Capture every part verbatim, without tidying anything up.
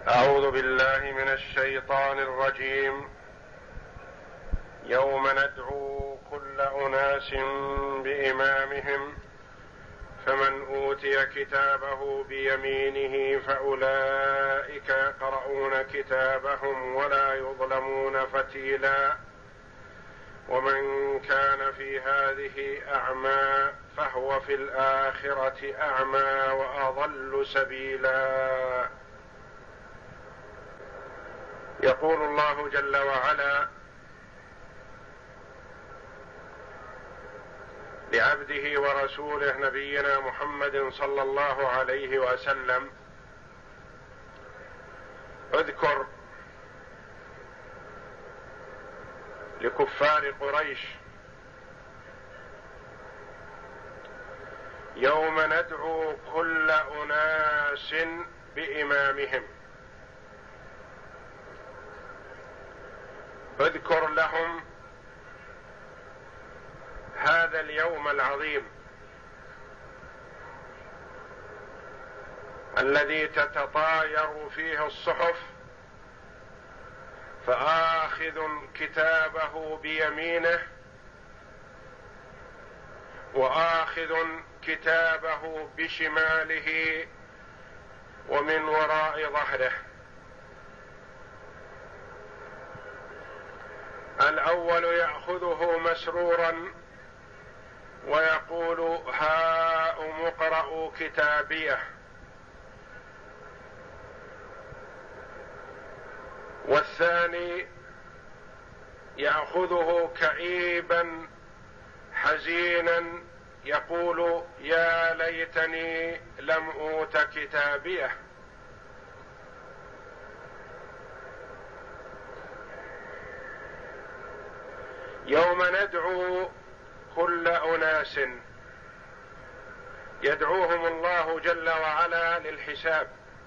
أعوذ بالله من الشيطان الرجيم. يوم ندعو كل أناس بإمامهم فمن أوتي كتابه بيمينه فأولئك يقرؤون كتابهم ولا يظلمون فتيلا ومن كان في هذه أعمى فهو في الآخرة أعمى وأضل سبيلا. يقول الله جل وعلا لعبده ورسوله نبينا محمد صلى الله عليه وسلم: اذكر لكفار قريش يوم ندعو كل أناس بإمامهم. اذكر لهم هذا اليوم العظيم الذي تتطاير فيه الصحف، فآخذ كتابه بيمينه وآخذ كتابه بشماله ومن وراء ظهره. الأول يأخذه مسرورا ويقول: هاؤم اقرءوا كتابيه. والثاني يأخذه كئيبا حزينا يقول: يا ليتني لم أوت كتابيه. يوم ندعو كل أناس، يدعوهم الله جل وعلا للحساب،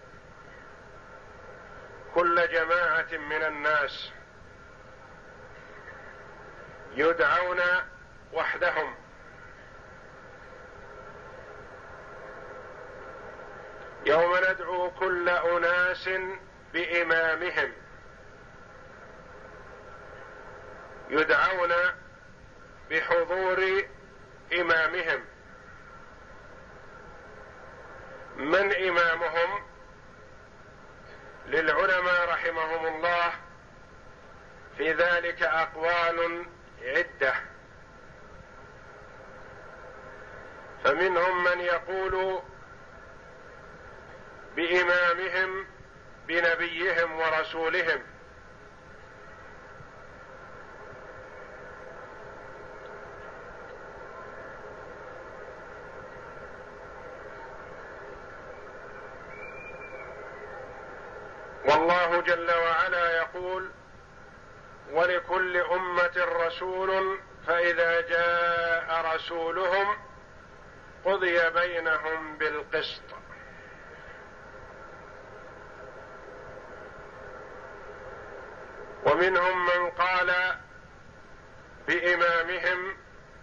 كل جماعة من الناس يدعون وحدهم. يوم ندعو كل أناس بإمامهم، يدعون بحضور إمامهم. من إمامهم؟ للعلماء رحمهم الله في ذلك أقوال عدة، فمنهم من يقول بإمامهم بنبيهم ورسولهم، والله جل وعلا يقول: ولكل أمة رسول فإذا جاء رسولهم قضي بينهم بالقسط. ومنهم من قال بإمامهم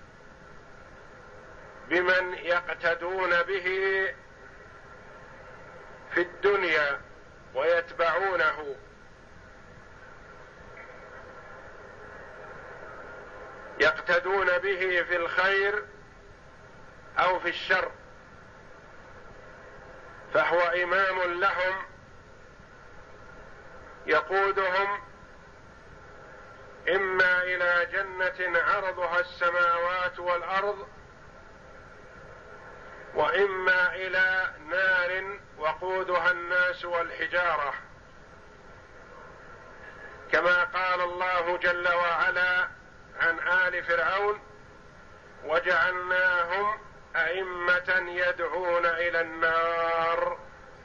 بمن يقتدون به في الدنيا ويتبعونه، يقتدون به في الخير أو في الشر، فهو إمام لهم يقودهم إما إلى جنة عرضها السماوات والأرض، وإما إلى نار وقودها الناس والحجارة، كما قال الله جل وعلا عن آل فرعون: وجعلناهم أئمة يدعون إلى النار.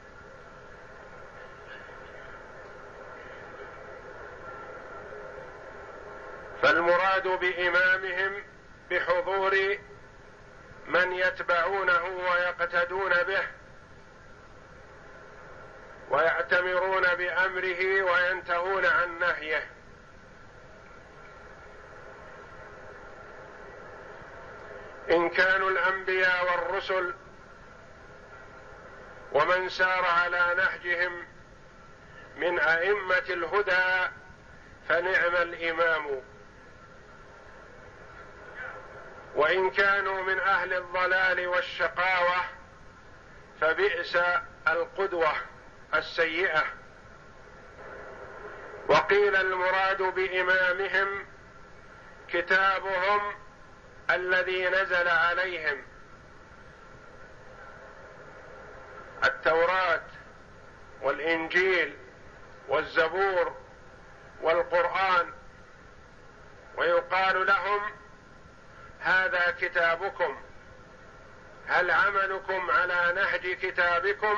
فالمراد بإمامهم بحضور من يتبعونه ويقتدون به ويأتمرون بأمره وينتهون عن نهيه. إن كانوا الأنبياء والرسل ومن سار على نهجهم من أئمة الهدى فنعم الإمام، وإن كانوا من أهل الضلال والشقاوة فبئس القدوة السيئة. وقيل المراد بإمامهم كتابهم الذي نزل عليهم، التوراة والإنجيل والزبور والقرآن، ويقال لهم هذا كتابكم، هل عملكم على نهج كتابكم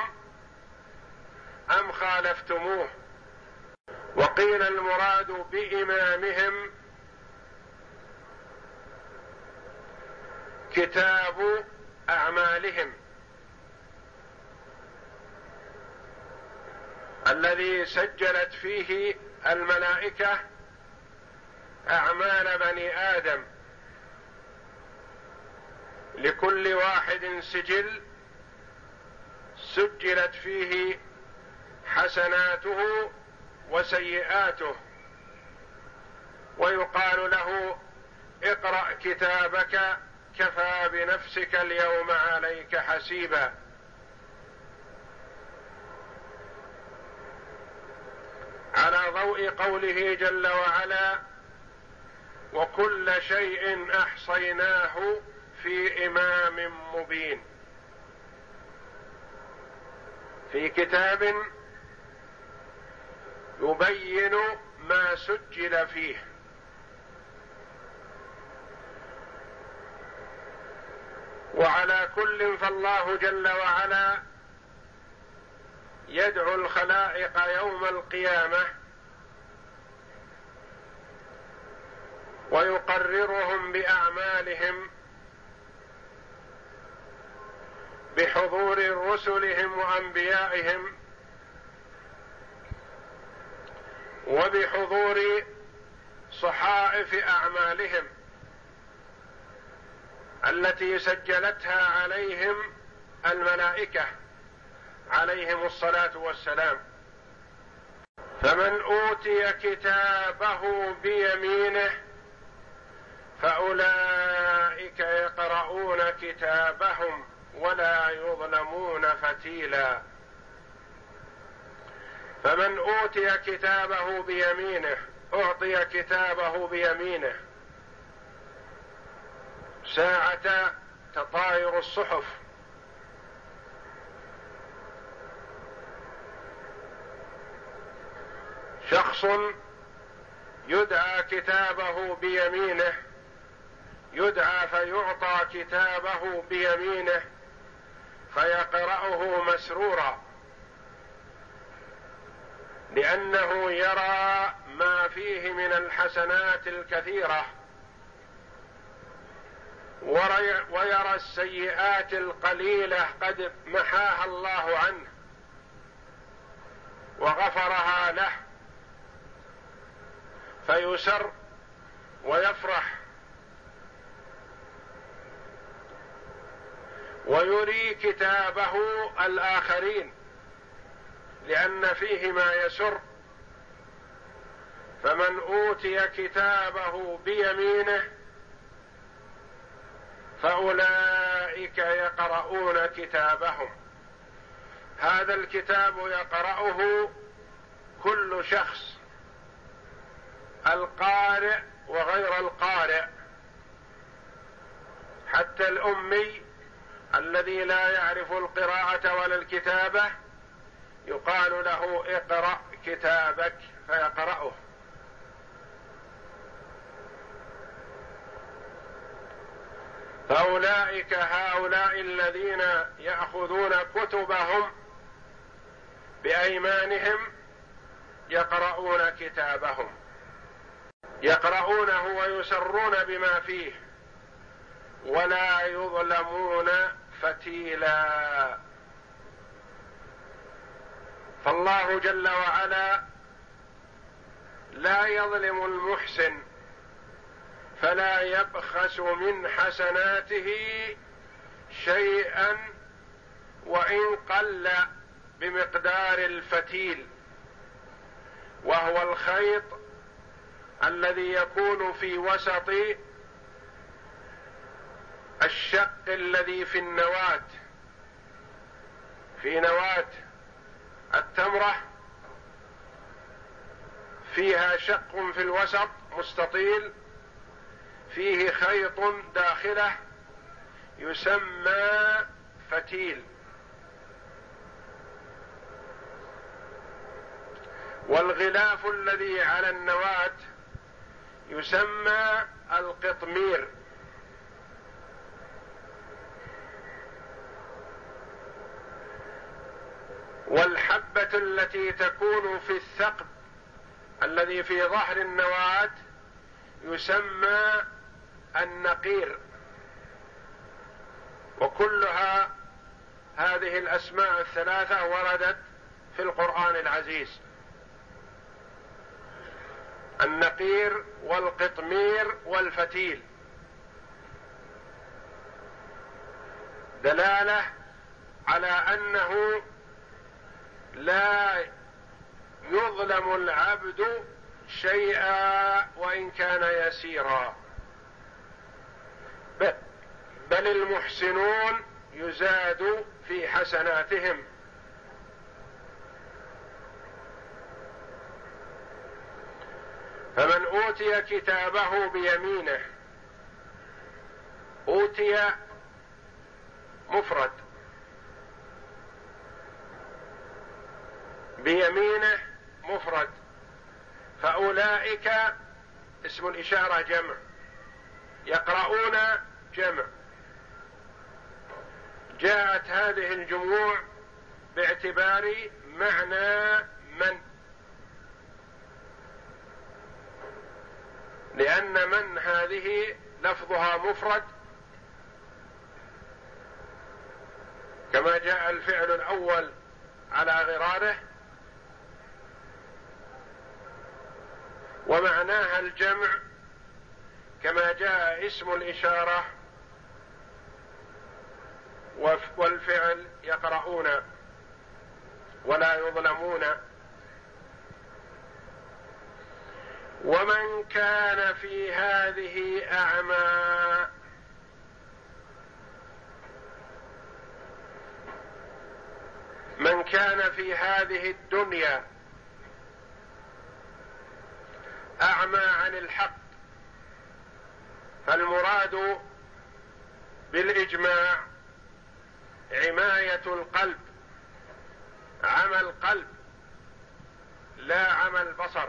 أم خالفتموه؟ وقيل المراد بإمامهم كتاب أعمالهم الذي سجلت فيه الملائكة أعمال بني آدم، لكل واحد سجل سجلت فيه حسناته وسيئاته، ويقال له اقرأ كتابك كفى بنفسك اليوم عليك حسيبا. على ضوء قوله جل وعلا وكل شيء أحصيناه في إمام مبين، في كتاب يبين ما سجل فيه. وعلى كل فالله جل وعلا يدعو الخلائق يوم القيامة ويقررهم بأعمالهم بحضور رسلهم وأنبيائهم وبحضور صحائف أعمالهم التي سجلتها عليهم الملائكة عليهم الصلاة والسلام. فمن أوتي كتابه بيمينه فأولئك يقرؤون كتابهم ولا يظلمون فتيلا. فمن أوتي كتابه بيمينه، أعطي كتابه بيمينه ساعة تطاير الصحف، شخص يدعى كتابه بيمينه، يدعى فيعطى كتابه بيمينه فيقرأه مسرورا، لأنه يرى ما فيه من الحسنات الكثيرة ويرى السيئات القليلة قد محاها الله عنه وغفرها له، فيسر ويفرح ويري كتابه الآخرين لأن فيه ما يسر. فمن أوتي كتابه بيمينه فأولئك يقرؤون كتابهم. هذا الكتاب يقرأه كل شخص، القارئ وغير القارئ، حتى الأمي الذي لا يعرف القراءة ولا الكتابة يقال له اقرأ كتابك فيقرأه. فأولئك هؤلاء الذين يأخذون كتبهم بأيمانهم يقرؤون كتابهم، يقرؤونه ويسرون بما فيه ولا يظلمون فتيلا. فالله جل وعلا لا يظلم المحسن فلا يبخس من حسناته شيئا وإن قل بمقدار الفتيل، وهو الخيط الذي يكون في وسط الشق الذي في النواة. في نواة التمرة فيها شق في الوسط مستطيل فيه خيط داخله يسمى فتيل، والغلاف الذي على النواة يسمى القطمير، والحبة التي تكون في الثقب الذي في ظهر النواة يسمى النقير. وكلها هذه الأسماء الثلاثة وردت في القرآن العزيز: النقير والقطمير والفتيل، دلالة على أنه لا يظلم العبد شيئا وإن كان يسيرا، بل المحسنون يزاد في حسناتهم. فمن أوتي كتابه بيمينه، أوتي مفرد، بيمينه مفرد، فأولئك اسم الإشارة جمع، يقرؤون جمع. جاءت هذه الجموع باعتبار معنى من، لأن من هذه لفظها مفرد كما جاء الفعل الأول على غراره، ومعناها الجمع كما جاء اسم الإشارة والفعل يقرؤون ولا يظلمون. ومن كان في هذه أعمى، من كان في هذه الدنيا أعمى عن الحق، فالمراد بالإجماع عماية القلب، عمى القلب لا عمى البصر.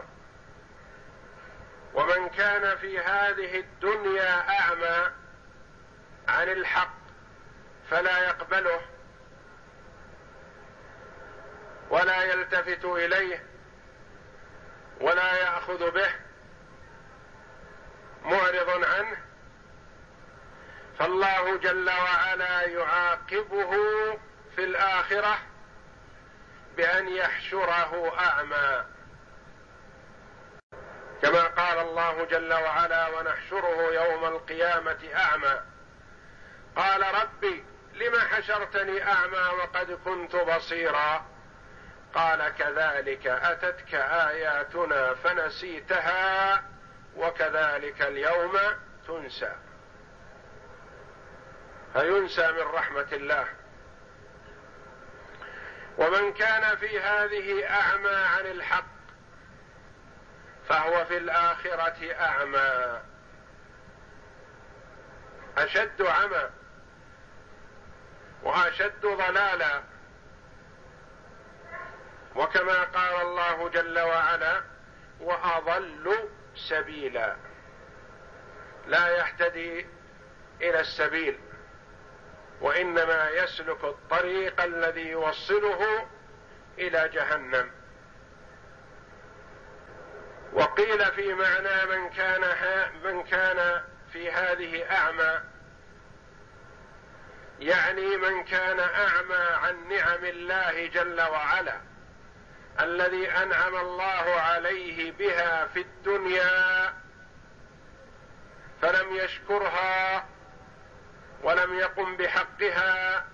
ومن كان في هذه الدنيا أعمى عن الحق فلا يقبله ولا يلتفت إليه ولا يأخذ به، معرض عنه، فالله جل وعلا يعاقبه في الآخرة بأن يحشره أعمى، كما قال الله جل وعلا: ونحشره يوم القيامة أعمى قال ربي لم حشرتني أعمى وقد كنت بصيرا قال كذلك أتتك آياتنا فنسيتها وكذلك اليوم تنسى. فينسى من رحمة الله. ومن كان في هذه أعمى عن الحق فهو في الآخرة أعمى، أشد عمى وأشد ضلالا. وكما قال الله جل وعلا: وأضل سبيلا، لا يهتدي إلى السبيل وإنما يسلك الطريق الذي يوصله إلى جهنم. وقيل في معنى من كان من كان في هذه أعمى، يعني من كان أعمى عن نعم الله جل وعلا الذي أنعم الله عليه بها في الدنيا فلم يشكرها ولم يقم بحقها،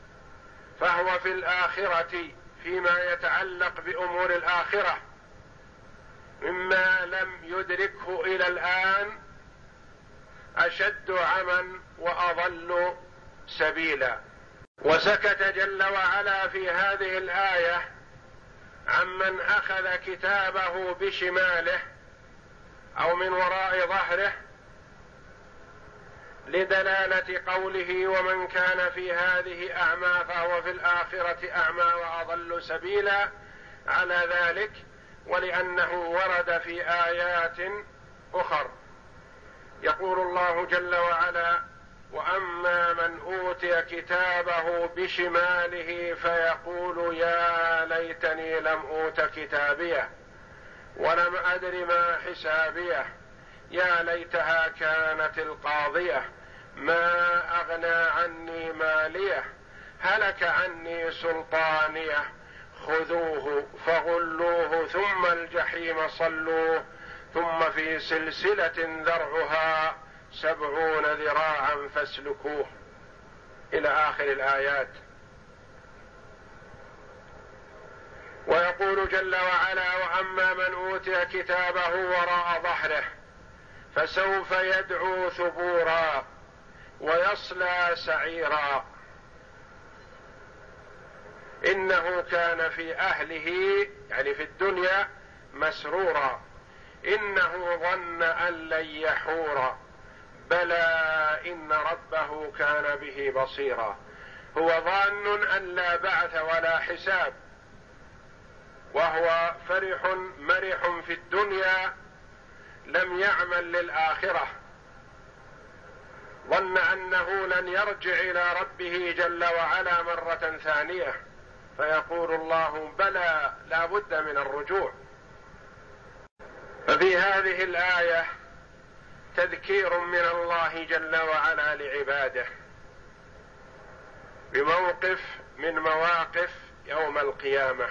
فهو في الآخرة فيما يتعلق بأمور الآخرة مما لم يدركه إلى الآن أشد عمى وأضل سبيلا. وسكت جل وعلا في هذه الآية عمن أخذ كتابه بشماله أو من وراء ظهره لدلالة قوله ومن كان في هذه أعمى فهو في الآخرة أعمى وأضل سبيلا على ذلك، ولأنه ورد في آيات أخر. يقول الله جل وعلا وأما من أوتي كتابه بشماله فيقول يا ليتني لم أوت كتابيه ولم أدر ما حسابيه يا ليتها كانت القاضية ما أغنى عني ماليه هلك عني سلطانيه خذوه فغلوه ثم الجحيم صلوه ثم في سلسلة ذرعها سبعون ذراعا فاسلكوه إلى آخر الآيات. ويقول جل وعلا وأما من أوتي كتابه وراء ظهره فسوف يدعو ثبورا ويصلى سعيرا إنه كان في أهله يعني في الدنيا مسرورا إنه ظن أن لن يحور بلى إن ربه كان به بصيرا. هو ظان أن لا بعث ولا حساب وهو فرح مرح في الدنيا لم يعمل للآخرة، ظن أنه لن يرجع إلى ربه جل وعلا مرة ثانية، فيقول الله بلى لا بد من الرجوع. ففي هذه الآية تذكير من الله جل وعلا لعباده بموقف من مواقف يوم القيامة،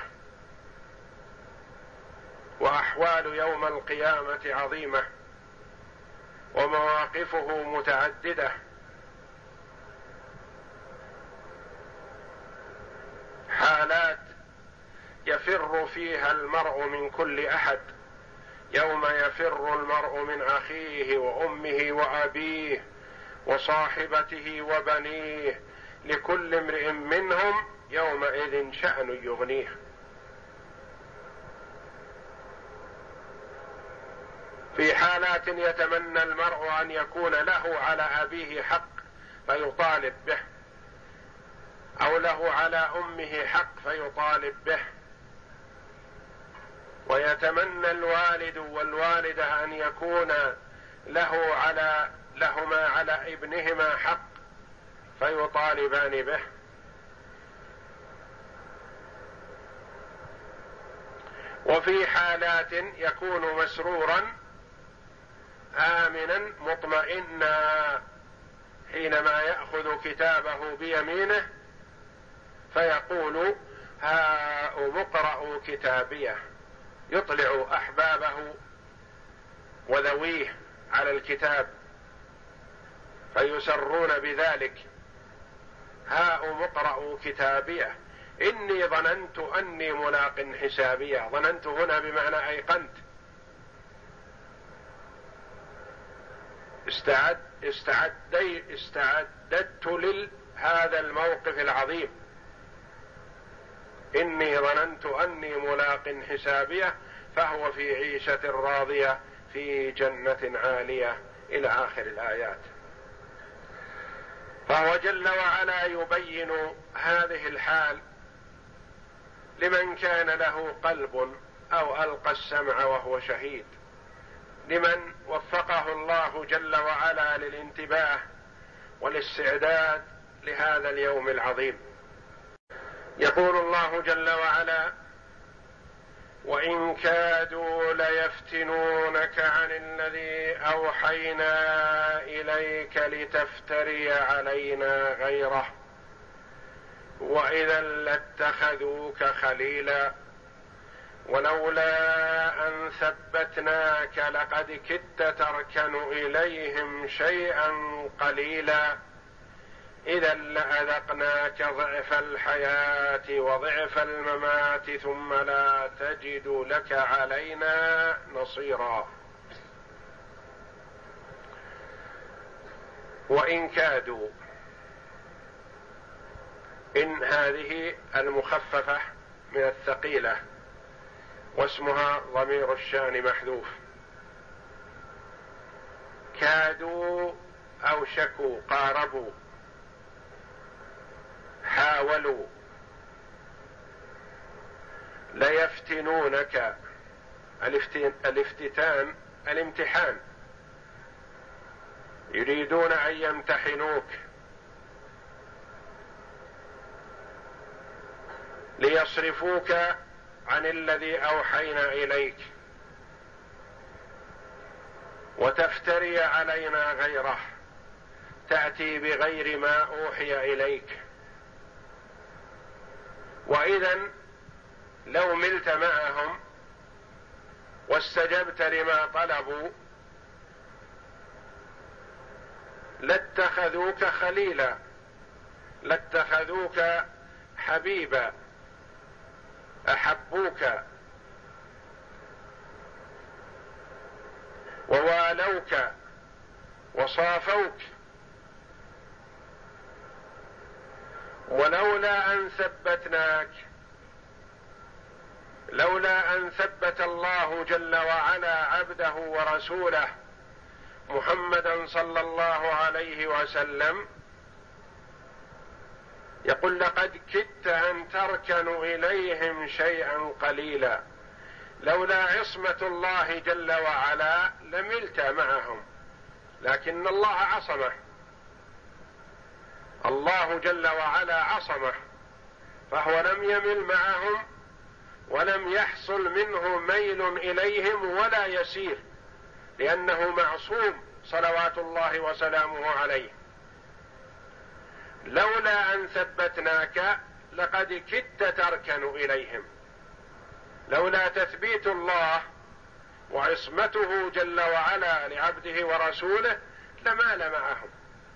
وأحوال يوم القيامة عظيمة ومواقفه متعددة، حالات يفر فيها المرء من كل أحد، يوم يفر المرء من أخيه وأمه وأبيه وصاحبته وبنيه لكل امرئ منهم يومئذ شأن يغنيه. في حالات يتمنى المرء أن يكون له على أبيه حق فيطالب به، أو له على أمه حق فيطالب به، ويتمنى الوالد والوالدة أن يكون له على لهما على ابنهما حق فيطالبان به. وفي حالات يكون مسرورا آمنا مطمئنا حينما يأخذ كتابه بيمينه فيقول هاؤم اقرءوا كتابيه، يطلع أحبابه وذويه على الكتاب فيسرون بذلك، هاؤم اقرءوا كتابيه إني ظننت أني ملاق حسابيه. ظننت هنا بمعنى أيقنت، استعد استعدي استعددت لهذا الموقف العظيم، إني ظننت أني ملاق حسابيه فهو في عيشة راضية في جنة عالية إلى آخر الآيات. فهو جل وعلا يبين هذه الحال لمن كان له قلب أو ألقى السمع وهو شهيد، لمن وفقه الله جل وعلا للانتباه والاستعداد لهذا اليوم العظيم. يقول الله جل وعلا وإن كادوا ليفتنونك عن الذي أوحينا إليك لتفتري علينا غيره وإذا لاتخذوك خليلا ولولا أن ثبتناك لقد كدت تركن إليهم شيئا قليلا إذا لأذقناك ضعف الحياة وضعف الممات ثم لا تجد لك علينا نصيرا. وإن كادوا، إن هذه المخففة من الثقيلة واسمها ضمير الشأن محذوف. كادوا أوشكوا قاربوا حاولوا. ليفتنونك، الافتتان الامتحان، يريدون أن يمتحنوك ليصرفوك عن الذي أوحينا إليك وتفتري علينا غيره، تأتي بغير ما أوحي إليك. وإذن لو ملت معهم واستجبت لما طلبوا لاتخذوك خليلا، لاتخذوك حبيبا، أحبوك ووالوك وصافوك. ولولا أن ثبتناك، لولا أن ثبت الله جل وعلا عبده ورسوله محمدا صلى الله عليه وسلم، يقول لقد كدت أن تركنوا إليهم شيئا قليلا. لولا عصمة الله جل وعلا لملت معهم، لكن الله عصمه، الله جل وعلا عصمه، فهو لم يمل معهم ولم يحصل منه ميل إليهم ولا يسير، لأنه معصوم صلوات الله وسلامه عليه. لولا أن ثبتناك لقد كدت تركن إليهم، لولا تثبيت الله وعصمته جل وعلا لعبده ورسوله لمال معهم.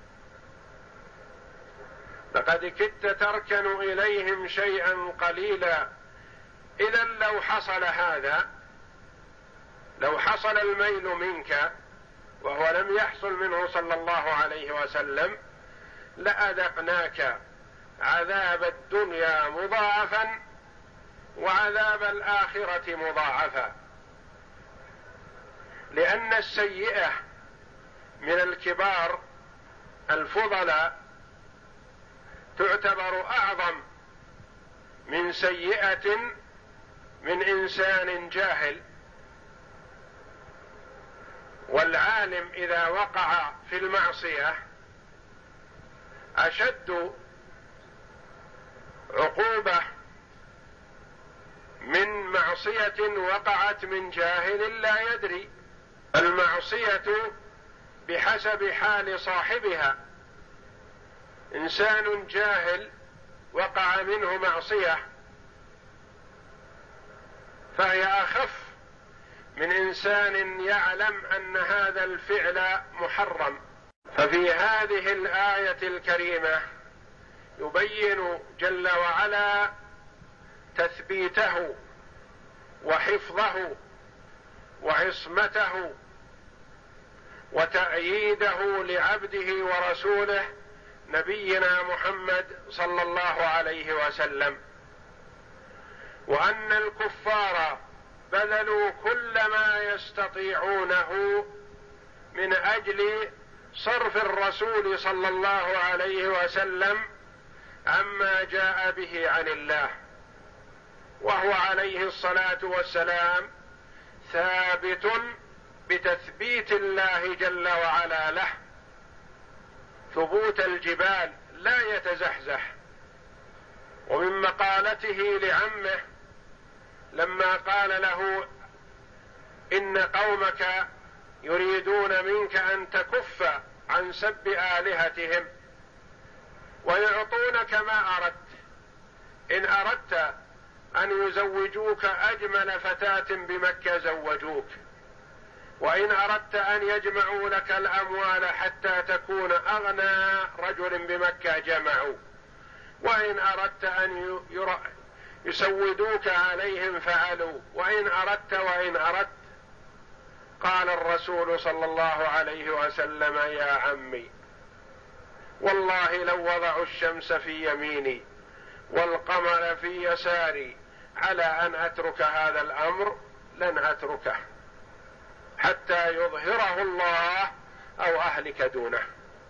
لقد كدت تركن إليهم شيئا قليلا. إذا لو حصل هذا، لو حصل الميل منك وهو لم يحصل منه صلى الله عليه وسلم لأذقناك عذاب الدنيا مضاعفا وعذاب الآخرة مضاعفا. لأن السيئة من الكبار الفضلاء تعتبر أعظم من سيئة من إنسان جاهل. والعالم إذا وقع في المعصية أشد عقوبة من معصية وقعت من جاهل لا يدري. المعصية بحسب حال صاحبها. إنسان جاهل وقع منه معصية فهي أخف من إنسان يعلم أن هذا الفعل محرم. ففي هذه الآية الكريمة يبين جل وعلا تثبيته وحفظه وعصمته وتأييده لعبده ورسوله نبينا محمد صلى الله عليه وسلم، وأن الكفار بذلوا كل ما يستطيعونه من أجل صرف الرسول صلى الله عليه وسلم عما جاء به عن الله، وهو عليه الصلاة والسلام ثابت بتثبيت الله جل وعلا له ثبوت الجبال لا يتزحزح. ومن مقالته لعمه لما قال له إن قومك يريدون منك أن تكف عن سب آلهتهم ويعطونك ما أردت، إن أردت أن يزوجوك أجمل فتاة بمكة زوجوك، وإن أردت أن يجمعوا لك الأموال حتى تكون أغنى رجل بمكة جمعوا، وإن أردت أن يسودوك عليهم فعلوا، وإن أردت وإن أردت. قال الرسول صلى الله عليه وسلم: يا عمي، والله لو وضعوا الشمس في يميني والقمر في يساري على أن أترك هذا الأمر لن أتركه حتى يظهره الله أو أهلك دونه.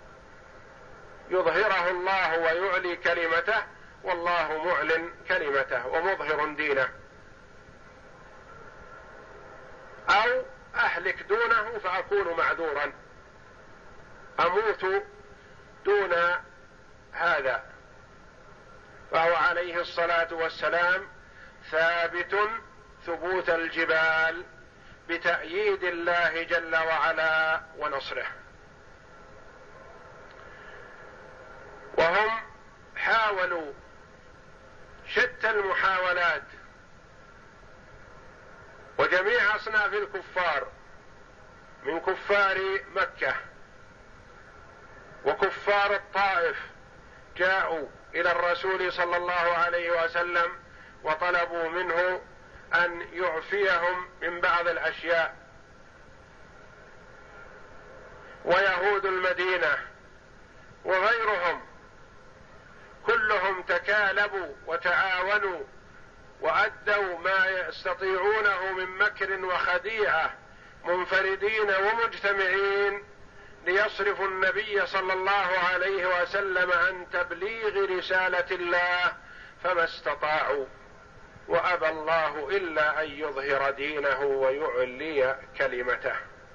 يظهره الله ويعلي كلمته، والله معلن كلمته ومظهر دينه، أو أهلك دونه فأكون معذورا، أموت دون هذا. فهو عليه الصلاة والسلام ثابت ثبوت الجبال بتأييد الله جل وعلا ونصره. وهم حاولوا شتى المحاولات، وجميع أصناف الكفار من كفار مكة وكفار الطائف جاءوا إلى الرسول صلى الله عليه وسلم وطلبوا منه أن يعفيهم من بعض الأشياء، ويهود المدينة وغيرهم كلهم تكالبوا وتعاونوا وأدوا ما يستطيعونه من مكر وخديعة منفردين ومجتمعين ليصرفوا النبي صلى الله عليه وسلم عن تبليغ رسالة الله، فما استطاعوا، وأبى الله إلا أن يظهر دينه ويعلي كلمته.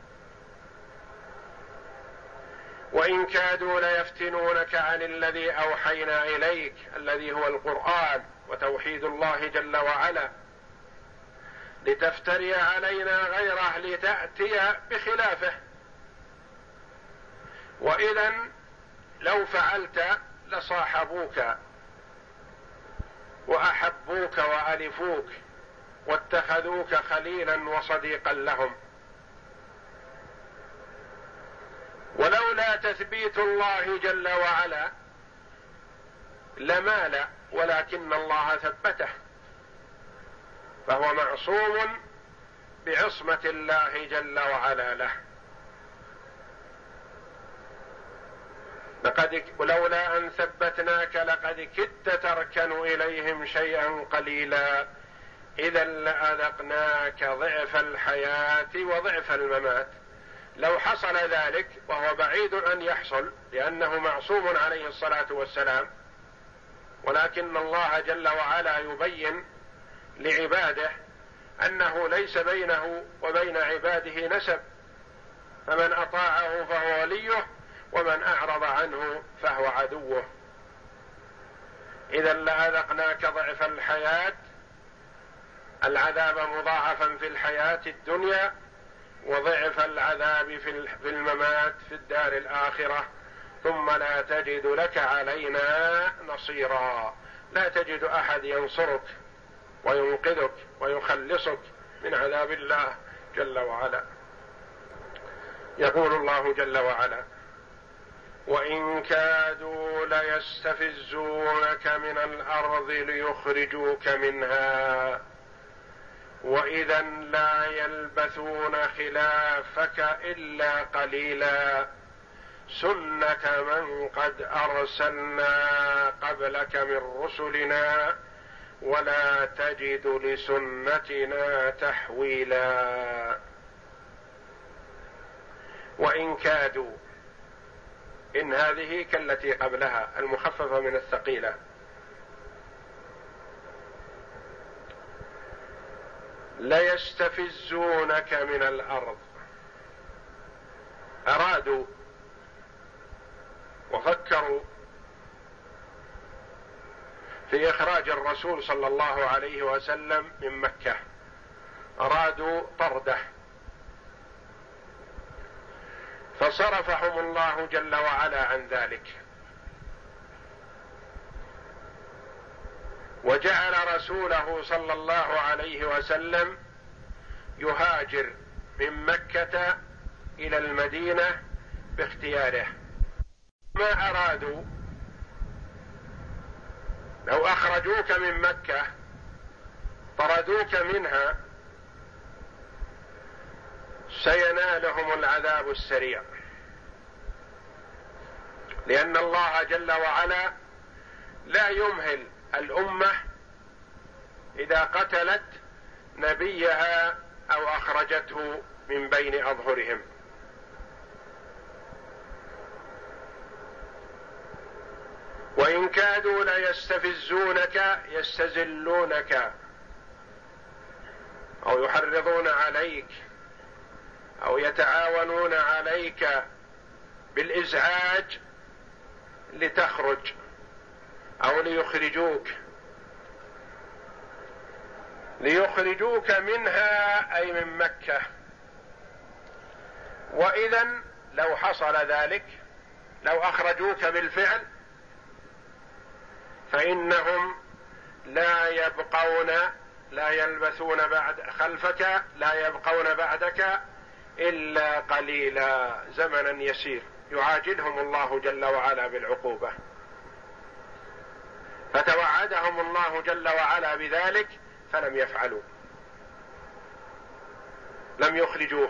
وإن كادوا ليفتنونك عن الذي أوحينا إليك، الذي هو القرآن وتوحيد الله جل وعلا، لتفتري علينا غيره لتأتي بخلافه. وإذا لو فعلت لصاحبوك وأحبوك وألفوك واتخذوك خليلا وصديقا لهم، ولولا تثبيت الله جل وعلا لمال، ولكن الله ثبته، فهو معصوم بعصمة الله جل وعلا له. لقد ولولا أن ثبتناك لقد كدت تركن إليهم شيئا قليلا إذا لأذقناك ضعف الحياة وضعف الممات. لو حصل ذلك، وهو بعيد أن يحصل لأنه معصوم عليه الصلاة والسلام، ولكن الله جل وعلا يبين لعباده أنه ليس بينه وبين عباده نسب، فمن أطاعه فهو وليه ومن أعرض عنه فهو عدوه. إذا لأذقناك ضعف الحياة، العذاب مضاعفا في الحياة الدنيا، وضعف العذاب في الممات في الدار الآخرة، ثم لا تجد لك علينا نصيرا. لا تجد أحد ينصرك وينقذك ويخلصك من عذاب الله جل وعلا. يقول الله جل وعلا: وإن كادوا ليستفزونك من الأرض ليخرجوك منها وإذا لا يلبثون خلافك إلا قليلا سنة من قد أرسلنا قبلك من رسلنا ولا تجد لسنتنا تحويلا. وإن كادوا، إن هذه كالتي قبلها المخففة من الثقيلة، ليستفزونك من الأرض، أرادوا وفكروا في إخراج الرسول صلى الله عليه وسلم من مكة، أرادوا طرده، فصرفهم الله جل وعلا عن ذلك، وجعل رسوله صلى الله عليه وسلم يهاجر من مكة إلى المدينة باختياره. ما أرادوا لو أخرجوك من مكة طردوك منها سينالهم العذاب السريع، لأن الله جل وعلا لا يمهل الأمة إذا قتلت نبيها أو أخرجته من بين أظهرهم. وإن كادوا ليستفزونك يستزلونك أو يحرضون عليك أو يتعاونون عليك بالإزعاج لتخرج أو ليخرجوك ليخرجوك منها أي من مكة. وإذن لو حصل ذلك، لو أخرجوك بالفعل، فإنهم لا يبقون لا يلبثون بعد خلفك لا يبقون بعدك إلا قليلا، زمنا يسير، يعاجلهم الله جل وعلا بالعقوبة. فتوعدهم الله جل وعلا بذلك فلم يفعلوا، لم يخرجوه.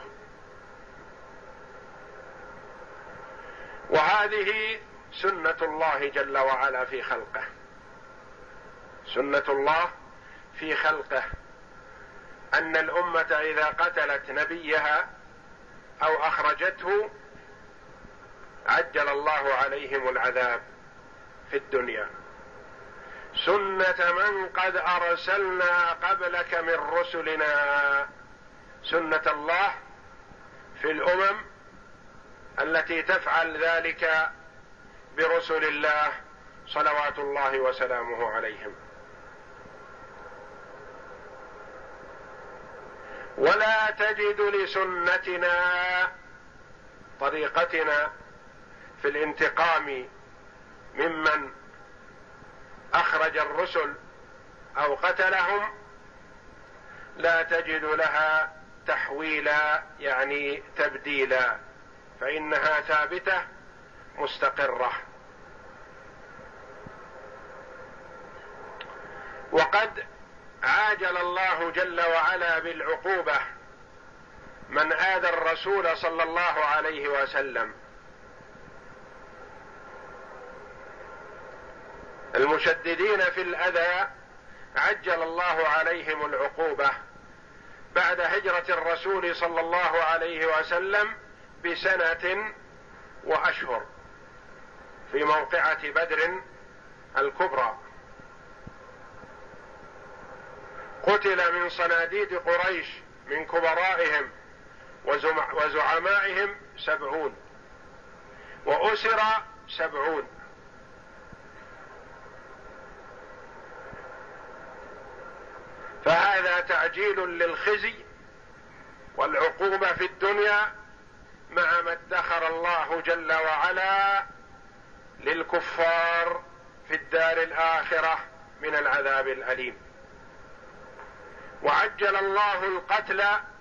وهذه سنة الله جل وعلا في خلقه، سنة الله في خلقه أن الأمة إذا قتلت نبيها أو أخرجته عجل الله عليهم العذاب في الدنيا. سنة من قد أرسلنا قبلك من رسلنا، سنة الله في الأمم التي تفعل ذلك برسل الله صلوات الله وسلامه عليهم. ولا تجد لسنتنا، طريقتنا في الانتقام ممن أخرج الرسل أو قتلهم، لا تجد لها تحويلا يعني تبديلا، فإنها ثابتة مستقرة. وقد عاجل الله جل وعلا بالعقوبة من آذى الرسول صلى الله عليه وسلم. المشددين في الأذى عجل الله عليهم العقوبة بعد هجرة الرسول صلى الله عليه وسلم بسنة وأشهر في موقعة بدر الكبرى. قتل من صناديد قريش من كبرائهم وزعمائهم سبعون، وأسر سبعون. فهذا تعجيل للخزي والعقوبة في الدنيا مع ما ادخر الله جل وعلا للكفار في الدار الآخرة من العذاب الأليم. وعجل الله القتل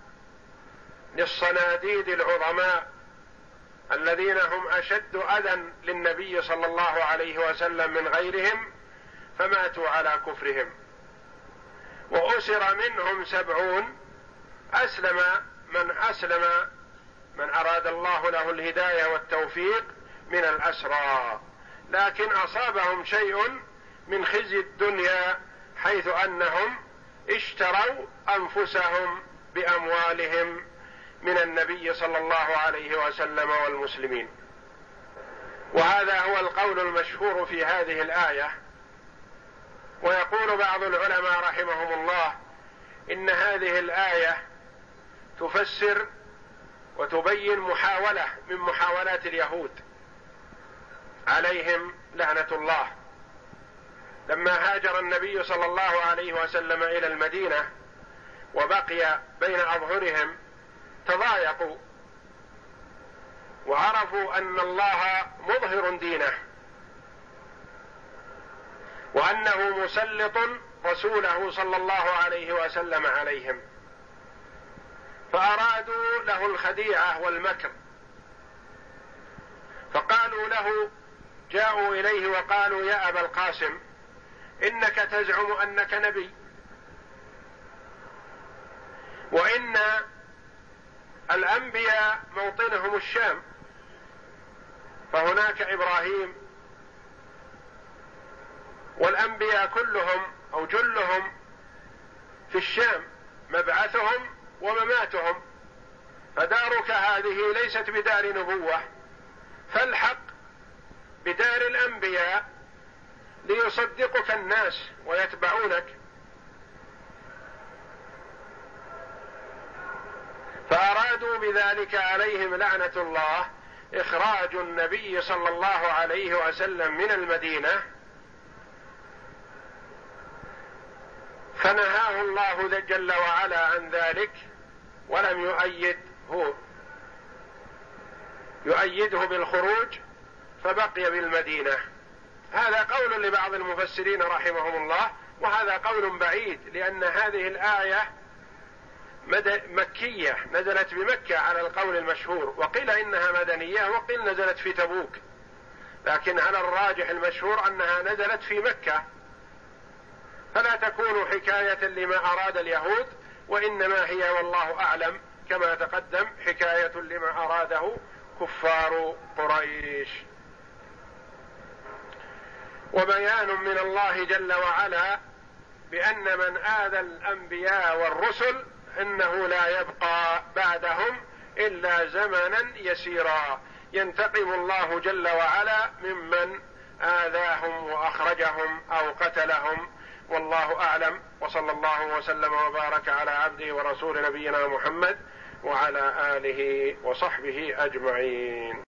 للصناديد العظماء الذين هم أشد أذى للنبي صلى الله عليه وسلم من غيرهم، فماتوا على كفرهم. وأسر منهم سبعون، أسلم من أسلم من أراد الله له الهداية والتوفيق من الأسرى، لكن أصابهم شيء من خزي الدنيا حيث أنهم اشتروا أنفسهم بأموالهم من النبي صلى الله عليه وسلم والمسلمين. وهذا هو القول المشهور في هذه الآية. ويقول بعض العلماء رحمهم الله إن هذه الآية تفسر وتبين محاولة من محاولات اليهود عليهم لعنة الله. لما هاجر النبي صلى الله عليه وسلم إلى المدينة وبقي بين أظهرهم تضايقوا وعرفوا أن الله مظهر دينه وأنه مسلط رسوله صلى الله عليه وسلم عليهم، فأرادوا له الخديعة والمكر، فقالوا له، جاءوا إليه وقالوا: يا أبا القاسم، إنك تزعم أنك نبي، وإن الأنبياء موطنهم الشام، فهناك إبراهيم، والأنبياء كلهم أو جلهم في الشام، مبعثهم ومماتهم، فدارك هذه ليست بدار نبوة، فالحق بدار الأنبياء ليصدقك الناس ويتبعونك. فأرادوا بذلك عليهم لعنة الله إخراج النبي صلى الله عليه وسلم من المدينة، فنهاه الله جل وعلا عن ذلك ولم يؤيده يؤيده بالخروج، فبقي بالمدينة. هذا قول لبعض المفسرين رحمهم الله، وهذا قول بعيد، لأن هذه الآية مكية نزلت بمكة على القول المشهور، وقيل إنها مدنية، وقيل نزلت في تبوك، لكن على الراجح المشهور أنها نزلت في مكة، فلا تكون حكاية لما أراد اليهود، وإنما هي والله أعلم كما تقدم حكاية لما أراده كفار قريش. وبيان من الله جل وعلا بأن من آذى الأنبياء والرسل إنه لا يبقى بعدهم إلا زمنا يسيرا، ينتقم الله جل وعلا ممن آذاهم وأخرجهم أو قتلهم، والله أعلم. وصلى الله وسلم وبارك على عبده ورسول نبينا محمد وعلى آله وصحبه أجمعين.